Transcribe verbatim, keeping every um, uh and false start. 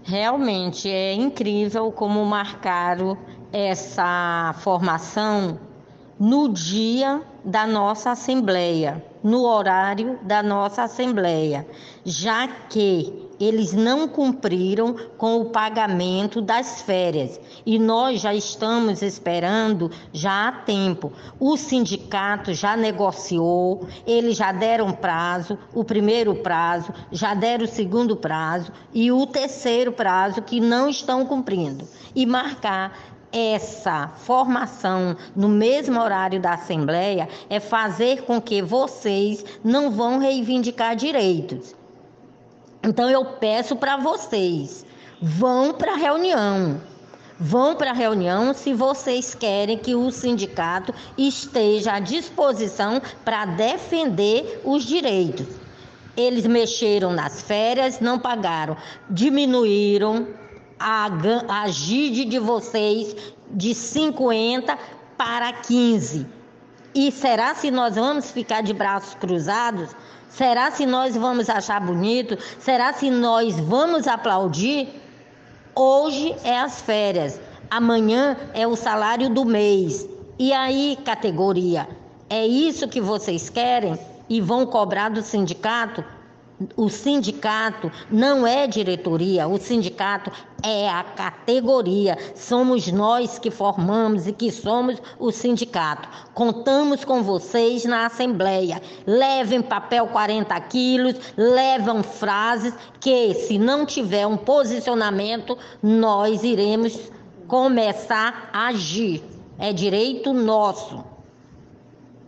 Realmente é incrível como marcaram essa formação no dia da nossa assembleia, no horário da nossa assembleia, já que eles não cumpriram com o pagamento das férias e nós já estamos esperando já há tempo. O sindicato já negociou, eles já deram prazo, o primeiro prazo, já deram o segundo prazo e o terceiro prazo que não estão cumprindo. E marcar essa formação no mesmo horário da Assembleia é fazer com que vocês não vão reivindicar direitos. Então eu peço para vocês, vão para a reunião. Vão para a reunião se vocês querem que o sindicato esteja à disposição para defender os direitos. Eles mexeram nas férias, não pagaram, diminuíram a, a G I D de vocês de cinquenta para quinze. E será se nós vamos ficar de braços cruzados? Será se nós vamos achar bonito? Será se nós vamos aplaudir? Hoje é as férias, amanhã é o salário do mês. E aí, categoria, é isso que vocês querem e vão cobrar do sindicato? O sindicato não é diretoria, o sindicato é a categoria. Somos nós que formamos e que somos o sindicato. Contamos com vocês na Assembleia. Levem papel quarenta quilos, levam frases que, se não tiver um posicionamento, nós iremos começar a agir. É direito nosso.